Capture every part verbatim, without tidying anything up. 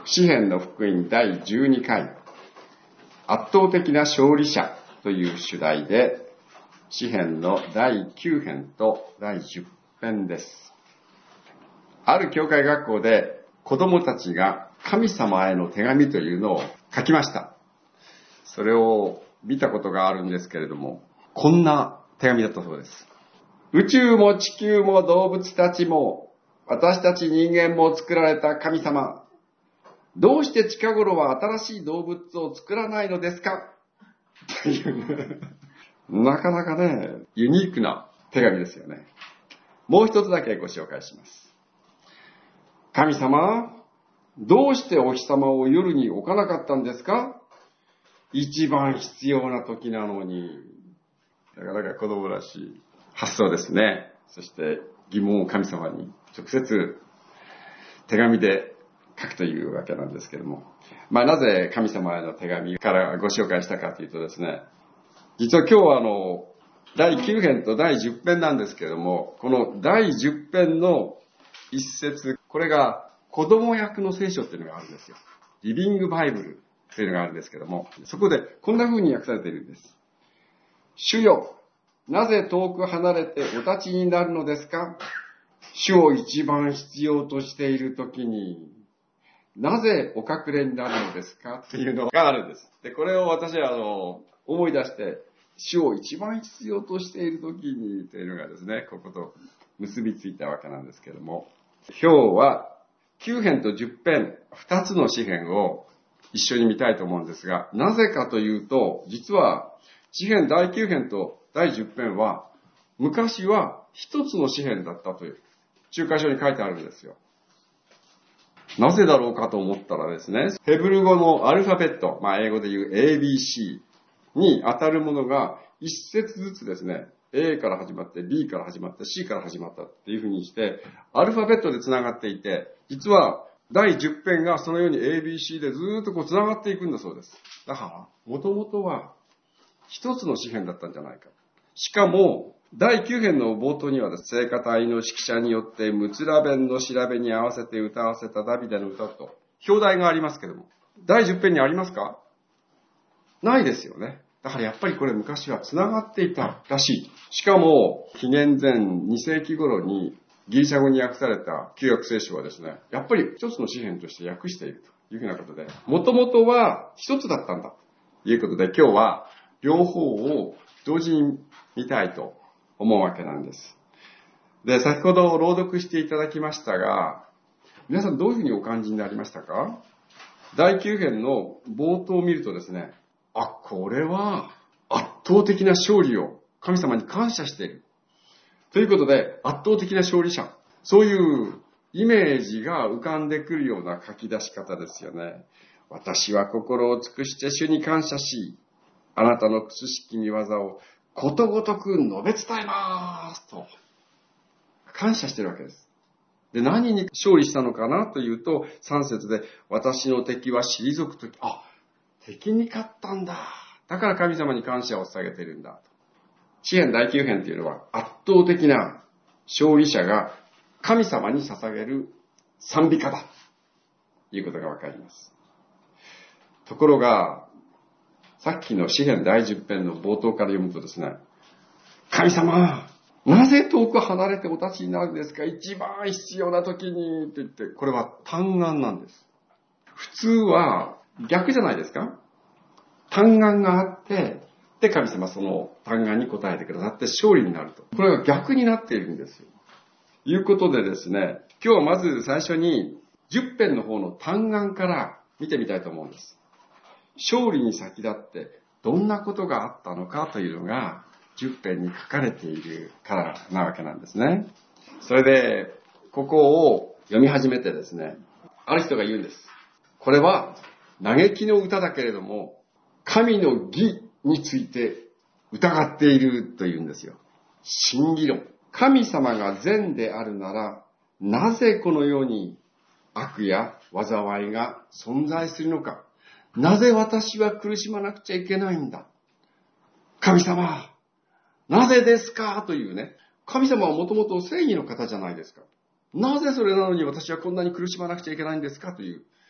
詩編の福音だいじゅうにかい、圧倒的な勝利者という主題で、詩編のだいきゅう編とだいじゅっ編です。ある教会学校で子供たちが神様への手紙というのを書きました。それを見たことがあるんですけれども、こんな手紙だったそうです。宇宙も地球も動物たちも私たち人間も作られた神様、どうして近頃は新しい動物を作らないのですかというなかなかね、ユニークな手紙ですよね。もう一つだけご紹介します。神様、どうしてお日様を夜に置かなかったんですか？一番必要な時なのに。なかなか子供らしい発想ですね。そして疑問を神様に直接手紙で書くというわけなんですけれども。まあなぜ神様への手紙からご紹介したかというとですね、実は今日はあの、だいきゅう編とだいじゅっ編なんですけれども、このだいじゅっ編の一節、これが子供役の聖書っていうのがあるんですよ。リビングバイブルというのがあるんですけども、そこでこんな風に訳されているんです。主よ、なぜ遠く離れてお立ちになるのですか？主を一番必要としているときに、なぜお隠れになるのですかっていうのがあるんです。で、これを私はあの、思い出して、主を一番必要としているときにというのがですね、ここと結びついたわけなんですけれども、今日はきゅう編とじゅっ編、ふたつの詩編を一緒に見たいと思うんですが、なぜかというと、実は詩編だいきゅう編とだいじゅっ編は、昔は一つの詩編だったという、中華書に書いてあるんですよ。なぜだろうかと思ったらですね、ヘブル語のアルファベット、まあ英語で言う エービーシー に当たるものが一節ずつですね、A から始まって B から始まって C から始まったっていうふうにして、アルファベットで繋がっていて、実はだいじゅっ編がそのように エービーシー でずーっとこう繋がっていくんだそうです。だから、もともとは一つの詩編だったんじゃないか。しかも、だいきゅう編の冒頭にはですね、聖歌隊の指揮者によってムツラ弁の調べに合わせて歌わせたダビデの歌と、表題がありますけども、だいじゅっ編にありますか？ないですよね。だからやっぱりこれ昔は繋がっていたらしい。しかも、紀元前に世紀頃にギリシャ語に訳された旧約聖書はですね、やっぱり一つの詩編として訳しているというふうなことで、もともとは一つだったんだということで、今日は両方を同時に見たいと思うわけなんです。で、先ほど朗読していただきましたが、皆さんどういうふうにお感じになりましたか？だいきゅう編の冒頭を見るとですね、あ、これは圧倒的な勝利を神様に感謝している。ということで、圧倒的な勝利者。そういうイメージが浮かんでくるような書き出し方ですよね。私は心を尽くして主に感謝し、あなたの苦しき見業をことごとく述べ伝えますと。感謝してるわけです。で、何に勝利したのかなというと、さん節で、私の敵は退くとき、あ、敵に勝ったんだ。だから神様に感謝を捧げているんだ。詩編だいきゅう編というのは圧倒的な勝利者が神様に捧げる賛美歌だ。ということがわかります。ところが、さっきの詩編だいじゅっ編の冒頭から読むとですね、神様、なぜ遠く離れてお立ちになるんですか？一番必要な時に、と言って、これは嘆願なんです。普通は逆じゃないですか？嘆願があって、で、神様その嘆願に応えてくださって勝利になると。これが逆になっているんですよ。ということでですね、今日はまず最初にじゅっ編の方の嘆願から見てみたいと思うんです。勝利に先立ってどんなことがあったのかというのがじゅっ編に書かれているからなわけなんですね。それで、ここを読み始めてですね、ある人が言うんです。これは嘆きの歌だけれども、神の義について疑っているというんですよ。真偽論。神様が善であるなら、なぜこの世に悪や災いが存在するのか。なぜ私は苦しまなくちゃいけないんだ。神様、なぜですかというね。神様はもともと正義の方じゃないですか。なぜそれなのに私はこんなに苦しまなくちゃいけないんですかという。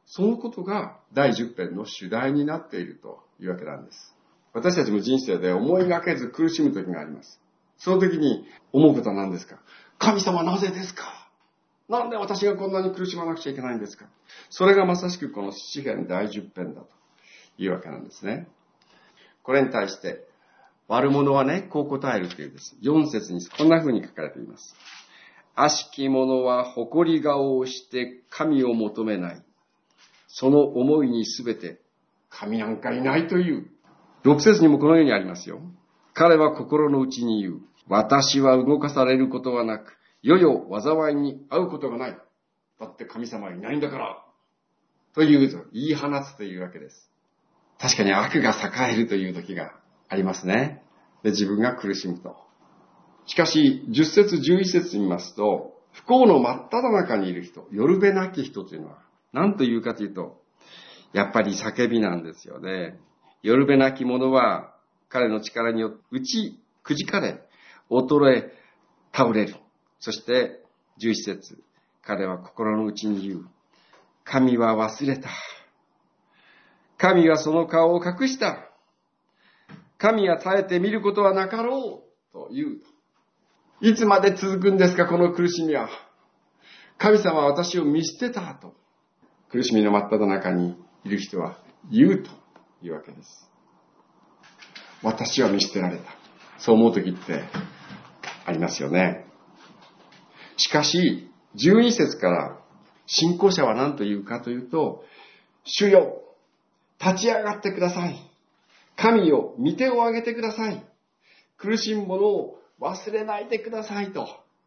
そのことが第じゅっ編の主題になっているというわけなんです。私たちも人生で思いがけず苦しむ時があります。その時に思うことは何ですか？神様なぜですか？なんで私がこんなに苦しまなくちゃいけないんですか？それがまさしくこの詩編第じゅっ編だというわけなんですね。これに対して悪者はね、こう答えるというです。よん節にこんな風に書かれています。悪しき者は誇り顔をして神を求めない。その思いにすべて神なんかいないという。ろく節にもこのようにありますよ。彼は心の内に言う。私は動かされることはなく、世々災いに遭うことがない。だって神様はいないんだから。というと、言い放つというわけです。確かに悪が栄えるという時がありますね。で、自分が苦しむと。しかし、じゅっ節、じゅういち節見ますと、不幸の真っ只中にいる人、よるべなき人というのは、何というかというと、やっぱり叫びなんですよね。よるべなき者は、彼の力によって打ちくじかれ、衰え、倒れる。そして、じゅういち節、彼は心の内に言う。神は忘れた。神はその顔を隠した。神は耐えて見ることはなかろう。と言う。いつまで続くんですか、この苦しみは。神様は私を見捨てたと。苦しみの真っ只中にいる人は言うというわけです。私は見捨てられた。そう思うときってありますよね。しかし、じゅうに節から信仰者は何と言うかというと、主よ、立ち上がってください。神よ、御手を上げてください。苦しむ者を忘れないでくださいと。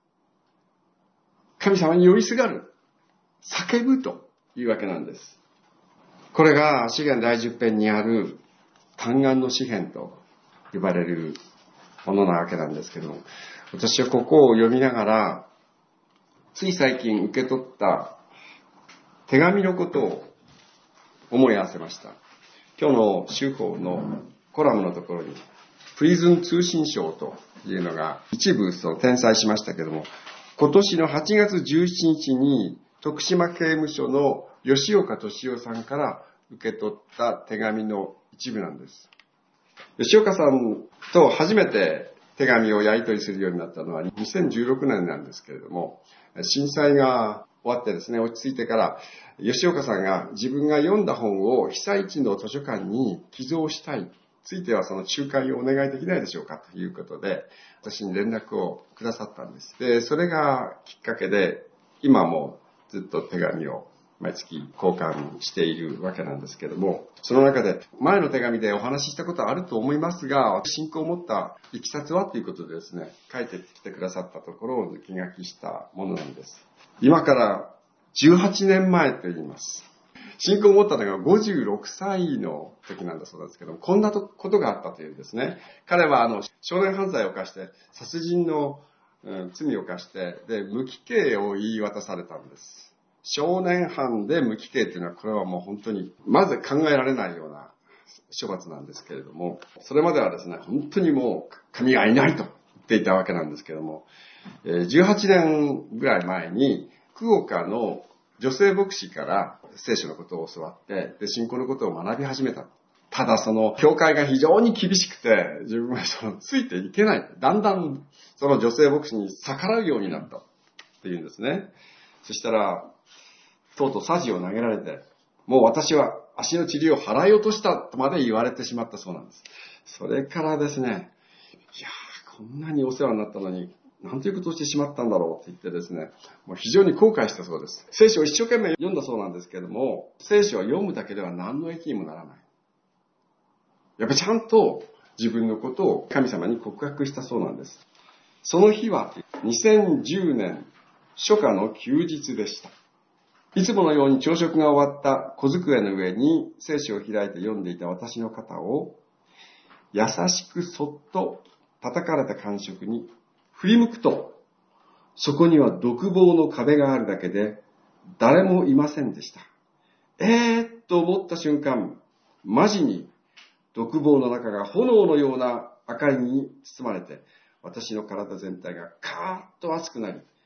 神様に寄りすがる。叫ぶというわけなんです。これが詩編第じゅっ編にある嘆願の詩編と呼ばれるものなわけなんですけども、私はここを読みながら、つい最近受け取った手紙のことを思い合わせました。今日の週報のコラムのところに、プリズン通信賞というのが一部その転載しましたけども、今年のはちがつじゅうしちにちに徳島刑務所の吉岡敏夫さんから受け取った手紙の一部なんです。吉岡さんと初めて手紙をやり取りするようになったのはにせんじゅうろくねんなんですけれども、震災が終わってですね、落ち着いてから、吉岡さんが自分が読んだ本を被災地の図書館に寄贈したい。ついてはその仲介をお願いできないでしょうかということで、私に連絡をくださったんです。で、それがきっかけで、今もずっと手紙を毎月交換しているわけなんですけども、その中で前の手紙でお話ししたことはあると思いますが、信仰を持ったいきさつはということでですね、書いてきてくださったところを抜き書きしたものなんです。今からじゅうはちねんまえと言います。信仰を持ったのがごじゅうろくさいの時なんだそうですけども、こんなことがあったというんですね。彼はあの少年犯罪を犯して、殺人の、うん、罪を犯して、で、無期刑を言い渡されたんです。少年犯で無期刑というのは、これはもう本当に、まず考えられないような処罰なんですけれども、それまではですね、本当にもう神がいないと言っていたわけなんですけれども、じゅうはちねんぐらい前に、福岡の女性牧師から聖書のことを教わって、で、信仰のことを学び始めた。ただその教会が非常に厳しくて、自分はそのついていけない。だんだんその女性牧師に逆らうようになったっていうんですね。そしたら、とうとう匙を投げられて、もう私は足の塵を払い落としたとまで言われてしまったそうなんです。それからですね、いやー、こんなにお世話になったのに、なんていうことをしてしまったんだろうって言ってですね、もう非常に後悔したそうです。聖書を一生懸命読んだそうなんですけども、聖書は読むだけでは何の益にもならない。やっぱりちゃんと自分のことを神様に告白したそうなんです。その日はにせんじゅうねん初夏の休日でした。いつものように朝食が終わった小机の上に聖書を開いて読んでいた私の肩を優しくそっと叩かれた感触に振り向くと、そこには独房の壁があるだけで誰もいませんでした。えーっと思った瞬間、マジに独房の中が炎のような明かりに包まれて、私の体全体がカーッと熱くなり、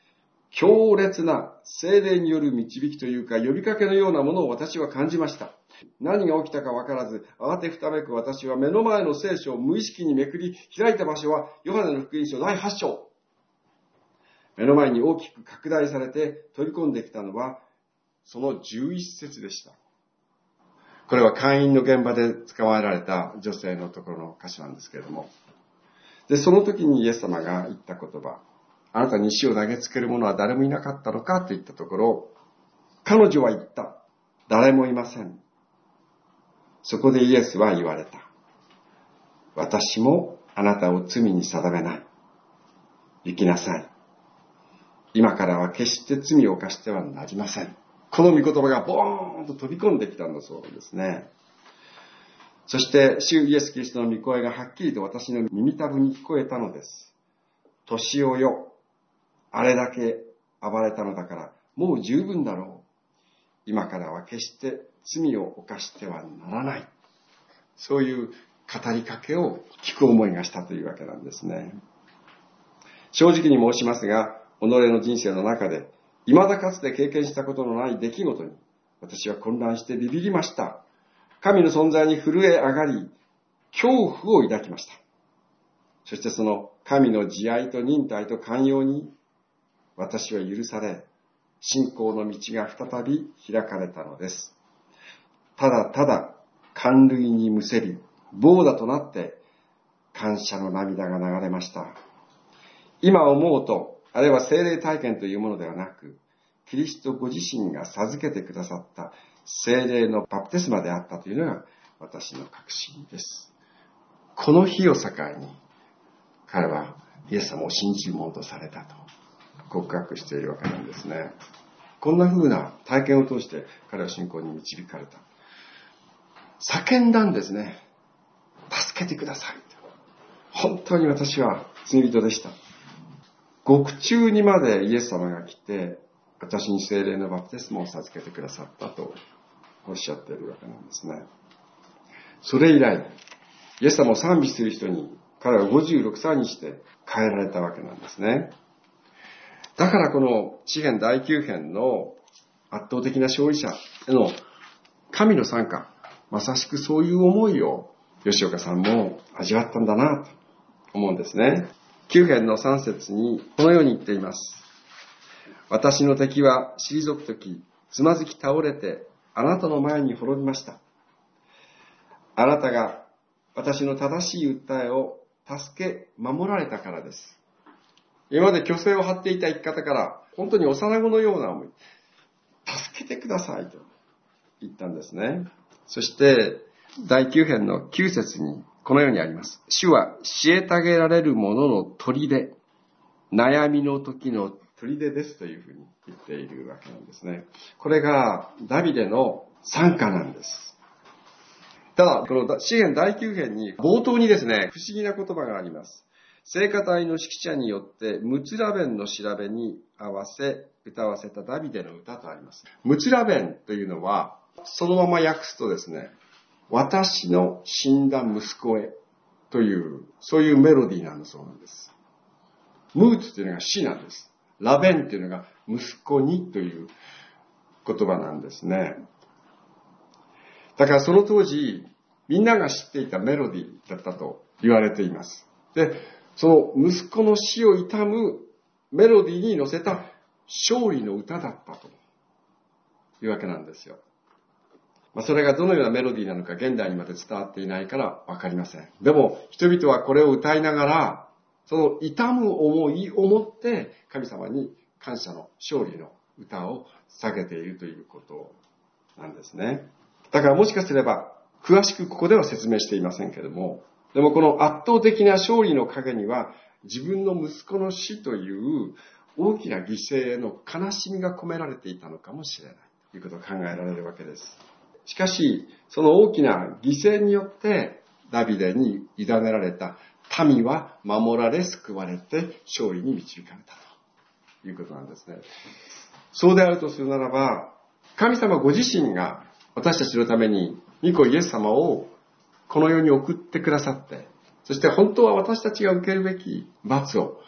強烈な聖霊による導きというか呼びかけのようなものを私は感じました。何が起きたかわからず、慌てふためく私は目の前の聖書を無意識にめくり、開いた場所はヨハネの福音書だいはち章。目の前に大きく拡大されて取り込んできたのは、そのじゅういち節でした。これは会員の現場で使われた女性のところの歌詞なんですけれども。で、その時にイエス様が言った言葉、あなたに石を投げつける者は誰もいなかったのかと言ったところ、彼女は言った。誰もいません。そこでイエスは言われた。私もあなたを罪に定めない。行きなさい。今からは決して罪を犯してはなりません。この御言葉がボーンと飛び込んできたんだそうですね。そして主イエスキリストの御声がはっきりと私の耳たぶに聞こえたのです。年をよ、あれだけ暴れたのだからもう十分だろう。今からは決して罪を犯してはならない。そういう語りかけを聞く思いがしたというわけなんですね。正直に申しますが、己の人生の中で未だかつて経験したことのない出来事に私は混乱してビビりました。神の存在に震え上がり、恐怖を抱きました。そしてその神の慈愛と忍耐と寛容に私は許され、信仰の道が再び開かれたのです。ただただ感涙にむせり、ボーダとなって感謝の涙が流れました。今思うと、あれは聖霊体験というものではなく、キリストご自身が授けてくださった聖霊のバプテスマであったというのが私の確信です。この日を境に、彼はイエス様を信じるものとされたと告白しているわけなんですね。こんな風な体験を通して彼は信仰に導かれた。叫んだんですね。助けてください。本当に私は罪人でした。獄中にまでイエス様が来て、私に聖霊のバプテスマを授けてくださったとおっしゃっているわけなんですね。それ以来、イエス様を賛美する人に彼はごじゅうろくさいにして変えられたわけなんですね。だからこの詩編だいきゅう編の圧倒的な勝利者への神の参加、まさしくそういう思いを吉岡さんも味わったんだなと思うんですね。きゅう編のさん節にこのように言っています。私の敵は退くとき、つまずき倒れてあなたの前に滅びました。あなたが私の正しい訴えを助け守られたからです。今まで虚勢を張っていた生き方から本当に幼子のような思い、助けてくださいと言ったんですね。そしてだいきゅう編のきゅう節にこのようにあります。主は虐げられる者の砦、悩みの時の砦ですというふうに言っているわけなんですね。これがダビデの賛歌なんです。ただ、この詩編だいきゅう編に冒頭にですね、不思議な言葉があります。聖歌隊の指揮者によってムツラ弁の調べに合わせ歌わせたダビデの歌とあります。ムツラ弁というのはそのまま訳すとですね、私の死んだ息子へというそういうメロディーなんだそうなんです。ムーツというのが死なんです。ラベンというのが息子にという言葉なんですね。だからその当時みんなが知っていたメロディーだったと言われています。で、その息子の死を悼むメロディーに乗せた勝利の歌だったというわけなんですよ。まあ、それがどのようなメロディーなのか現代にまで伝わっていないからわかりません。でも人々はこれを歌いながらその悼む思いを持って神様に感謝の勝利の歌を捧げているということなんですね。だからもしかすれば詳しくここでは説明していませんけれども、でもこの圧倒的な勝利の陰には自分の息子の死という大きな犠牲への悲しみが込められていたのかもしれないということが考えられるわけです。しかしその大きな犠牲によってダビデに委ねられた民は守られ救われて勝利に導かれたということなんですね。そうであるとするならば、神様ご自身が私たちのために御子イエス様をこの世に送ってくださって、そして本当は私たちが受けるべき罰を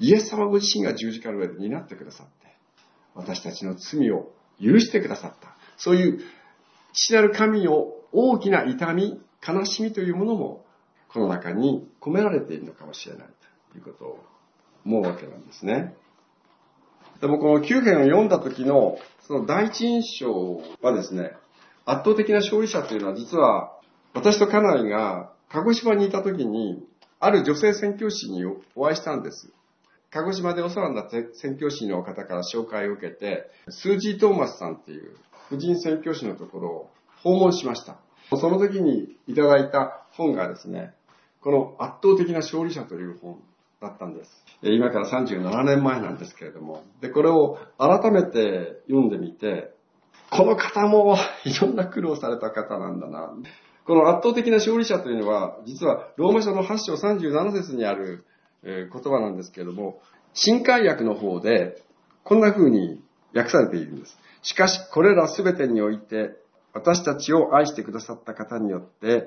イエス様ご自身が十字架の上で担ってくださって、私たちの罪を許してくださった。そういう父なる神の大きな痛み、悲しみというものも、この中に込められているのかもしれないということを思うわけなんですね。でもこのきゅう編を読んだ時のその第一印象はですね、圧倒的な勝利者というのは実は私と家内が鹿児島にいた時にある女性宣教師にお会いしたんです。鹿児島でお世話になった宣教師の方から紹介を受けて、スージー・トーマスさんっていう婦人宣教師のところを訪問しました。その時にいただいた本がですね、この圧倒的な勝利者という本だったんです。今からさんじゅうななねんまえなんですけれども、で、これを改めて読んでみて、この方もいろんな苦労された方なんだな。この圧倒的な勝利者というのは、実はローマ書のはち章さんじゅうなな節にある言葉なんですけれども、新海訳の方でこんな風に訳されているんです。しかしこれらすべてにおいて、私たちを愛してくださった方によって、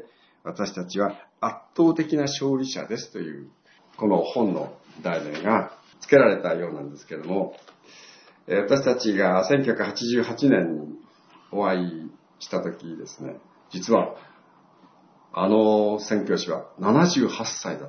私たちは圧倒的な勝利者ですという、この本の題名が付けられたようなんですけれども、私たちがせんきゅうひゃくはちじゅうはちねんにお会いした時ですね、実はあの宣教師はななじゅうはっさいだった。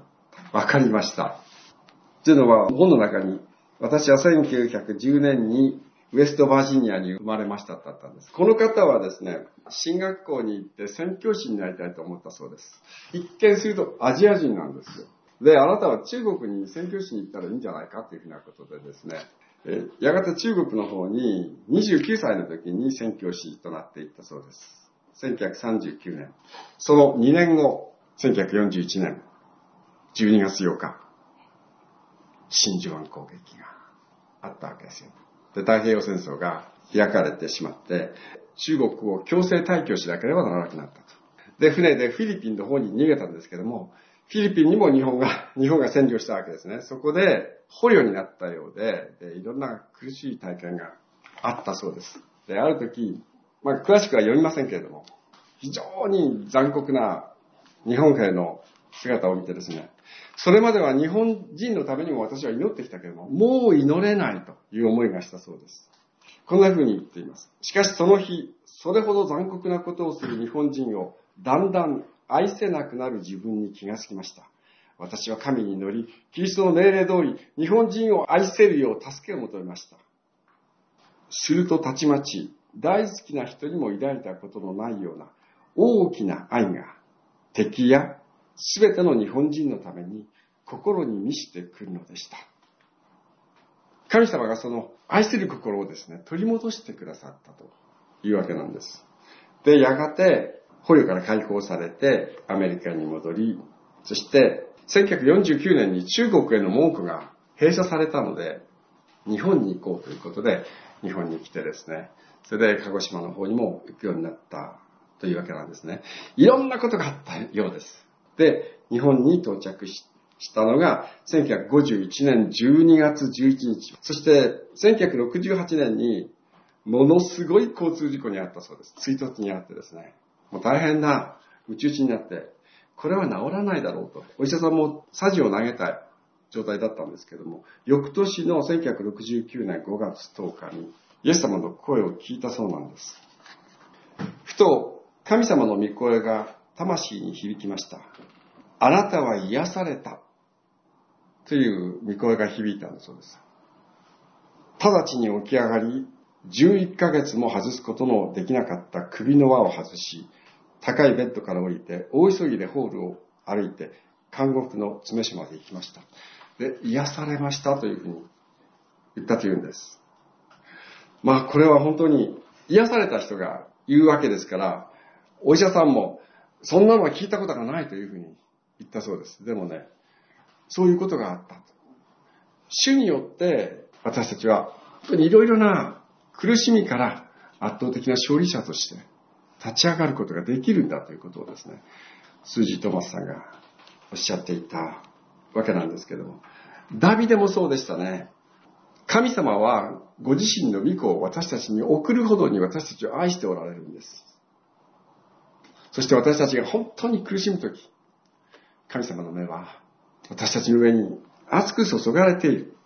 わかりました。というのは、本の中に、私はせんきゅうひゃくじゅうねんにウェストバージニアに生まれましただったんです。この方はですね、進学校に行って宣教師になりたいと思ったそうです。一見するとアジア人なんですよ。で、あなたは中国に宣教師に行ったらいいんじゃないかというふうなことでですね、えやがて中国の方ににじゅうきゅうさいの時に宣教師となっていったそうです。せんきゅうひゃくさんじゅうきゅうねん。そのにねんご、せんきゅうひゃくよんじゅういちねんじゅうにがつようか、真珠湾攻撃があったわけですよ。で、太平洋戦争が開かれてしまって、中国を強制退去しなければならなくなったと。で、船でフィリピンの方に逃げたんですけども、フィリピンにも日本が、日本が占領したわけですね。そこで捕虜になったようで、でいろんな苦しい体験があったそうです。で、ある時、まあ、詳しくは読みませんけれども、非常に残酷な日本兵の姿を見てですね、それまでは日本人のためにも私は祈ってきたけれども、もう祈れないという思いがしたそうです。こんな風に言っています。しかしその日、それほど残酷なことをする日本人をだんだん愛せなくなる自分に気がつきました。私は神に祈り、キリストの命令通り、日本人を愛せるよう助けを求めました。するとたちまち、大好きな人にも抱いたことのないような大きな愛が敵やすべての日本人のために心に満ちてくるのでした。神様がその愛する心をですね、取り戻してくださったというわけなんです。で、やがて捕虜から解放されてアメリカに戻り、そしてせんきゅうひゃくよんじゅうきゅうねんに中国への門戸が閉鎖されたので、日本に行こうということで日本に来てですね、それで鹿児島の方にも行くようになったというわけなんですね。いろんなことがあったようです。で、日本に到着したのがせんきゅうひゃくごじゅういちねんじゅうにがつじゅういちにち。そしてせんきゅうひゃくろくじゅうはちねんにものすごい交通事故に遭ったそうです。追突に遭ってですね。もう大変な宇宙人になって、これは治らないだろうと。お医者さんもサジを投げた状態だったんですけども、翌年のせんきゅうひゃくろくじゅうきゅうねんごがつとおかにイエス様の声を聞いたそうなんです。ふと神様の御声が魂に響きました。あなたは癒されたという御声が響いたんだそうです。直ちに起き上がり、じゅういっかげつも外すことのできなかった首の輪を外し、高いベッドから降りて、大急ぎでホールを歩いて、監獄の詰め所まで行きました。で、癒されましたというふうに言ったというんです。まあ、これは本当に癒された人が言うわけですから、お医者さんも、そんなのは聞いたことがないというふうに言ったそうです。でもね、そういうことがあったと。主によって私たちは本当にいろいろな苦しみから圧倒的な勝利者として立ち上がることができるんだということをですね、スージー・トーマスさんがおっしゃっていたわけなんですけども、ダビデもそうでしたね。神様はご自身の御子を私たちに送るほどに私たちを愛しておられるんです。そして私たちが本当に苦しむとき、神様の目は私たちの上に熱く注がれている。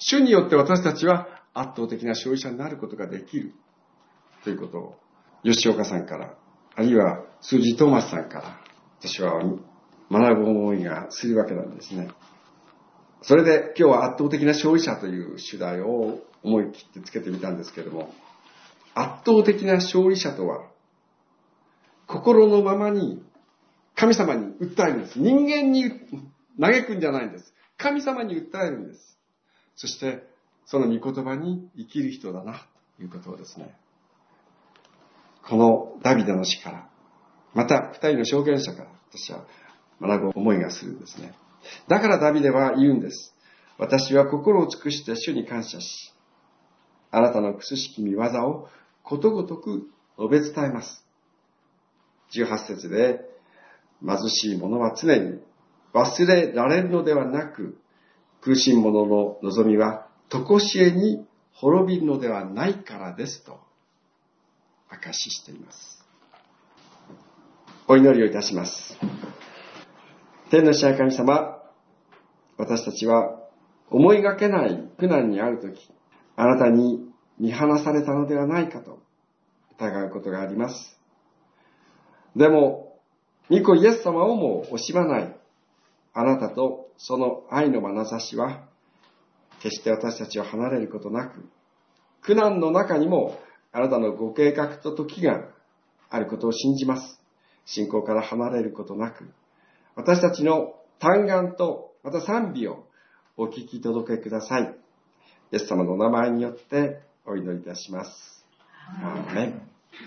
主によって私たちは圧倒的な勝利者になることができるということを、吉岡さんから、あるいはスージー・トーマスさんから、私は学ぶ思いがするわけなんですね。それで今日は圧倒的な勝利者という主題を思い切ってつけてみたんですけれども、圧倒的な勝利者とは、心のままに神様に訴えるんです。人間に嘆くんじゃないんです。神様に訴えるんです。そしてその御言葉に生きる人だなということをですね、このダビデの詩から、また二人の証言者から私は学ぶ思いがするんですね。だからダビデは言うんです。私は心を尽くして主に感謝し、あなたの苦しき御業をことごとく述べ伝えます。じゅうはち節で、貧しい者は常に忘れられるのではなく、苦しい者の望みは常しえに滅びるのではないからですと証ししています。お祈りをいたします。天の支配神様、私たちは思いがけない苦難にあるとき、あなたに見放されたのではないかと疑うことがあります。でも、御子イエス様をも惜しまないあなたとその愛の眼差しは、決して私たちを離れることなく、苦難の中にもあなたのご計画と時があることを信じます。信仰から離れることなく、私たちの嘆願とまた賛美をお聞き届けください。イエス様のお名前によってお祈りいたします。アーメン。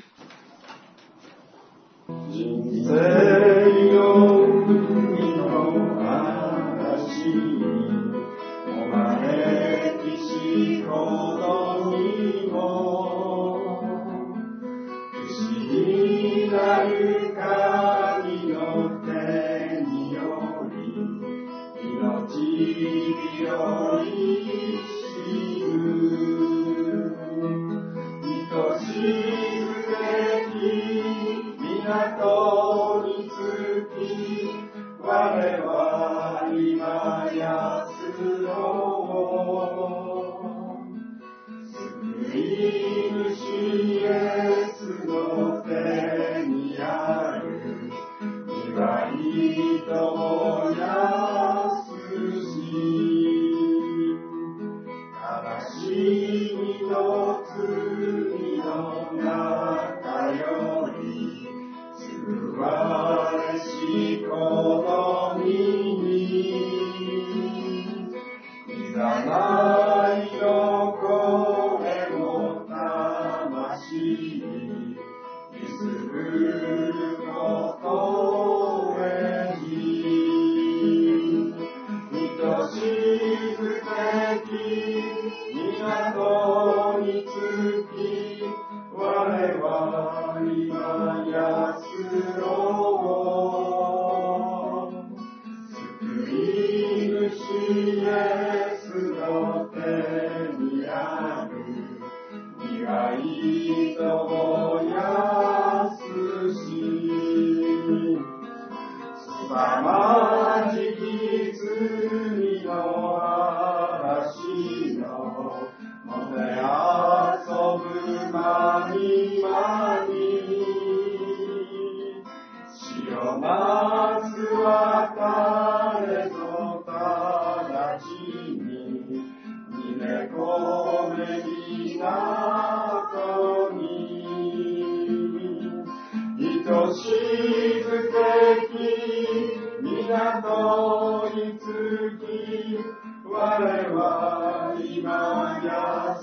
人生の海の嵐にお招きしこの身も、不思議なる神の手により命拾いしる愛しくて港に着き、我は今安ろう。救い主イエスの手にある祝いと安し、悲しみと罪の中より救われしこの身に、いざないの声も魂に揺することへに、愛しく敵港に着き、我は今安ろう。救い主イエスの手にある祝いと安し、凄まじき罪の嵐のもてあそぶ間に間に、死を待つ別れのたちに逃げ込め港に、愛しく敵港に着き、我は今や